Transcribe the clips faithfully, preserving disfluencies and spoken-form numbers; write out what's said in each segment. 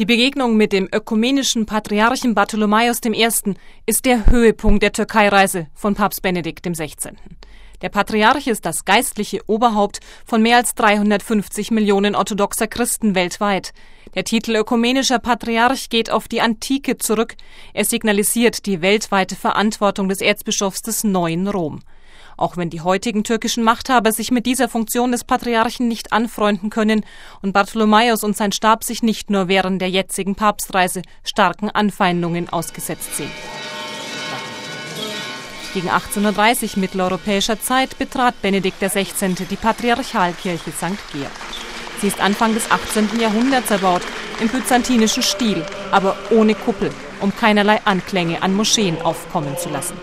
Die Begegnung mit dem ökumenischen Patriarchen Bartholomäus der Erste. Ist der Höhepunkt der Türkeireise von Papst Benedikt der Sechzehnte. Der Patriarch ist das geistliche Oberhaupt von mehr als dreihundertfünfzig Millionen orthodoxer Christen weltweit. Der Titel ökumenischer Patriarch geht auf die Antike zurück. Er signalisiert die weltweite Verantwortung des Erzbischofs des neuen Rom. Auch wenn die heutigen türkischen Machthaber sich mit dieser Funktion des Patriarchen nicht anfreunden können und Bartholomäus und sein Stab sich nicht nur während der jetzigen Papstreise starken Anfeindungen ausgesetzt sehen. Gegen achtzehnhundertdreißig mitteleuropäischer Zeit betrat Benedikt der Sechzehnte die Patriarchalkirche Sankt Georg. Sie ist Anfang des achtzehnten Jahrhunderts erbaut, im byzantinischen Stil, aber ohne Kuppel, um keinerlei Anklänge an Moscheen aufkommen zu lassen.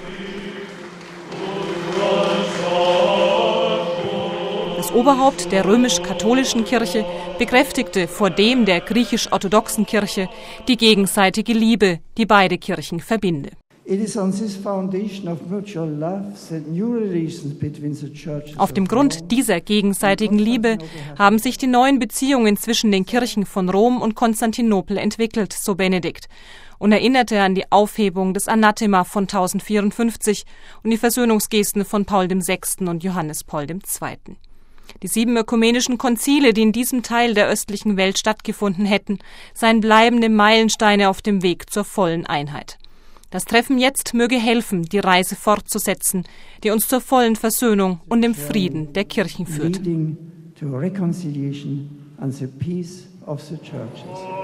Das Oberhaupt der römisch-katholischen Kirche bekräftigte vor dem der griechisch-orthodoxen Kirche die gegenseitige Liebe, die beide Kirchen verbinde. Auf dem Grund dieser gegenseitigen Liebe haben sich die neuen Beziehungen zwischen den Kirchen von Rom und Konstantinopel entwickelt, so Benedikt, und erinnerte an die Aufhebung des Anathema von tausendvierundfünfzig und die Versöhnungsgesten von Paul der Sechste. Und Johannes Paul der Zweite. Die sieben ökumenischen Konzile, die in diesem Teil der östlichen Welt stattgefunden hätten, seien bleibende Meilensteine auf dem Weg zur vollen Einheit. Das Treffen jetzt möge helfen, die Reise fortzusetzen, die uns zur vollen Versöhnung und dem Frieden der Kirchen führt.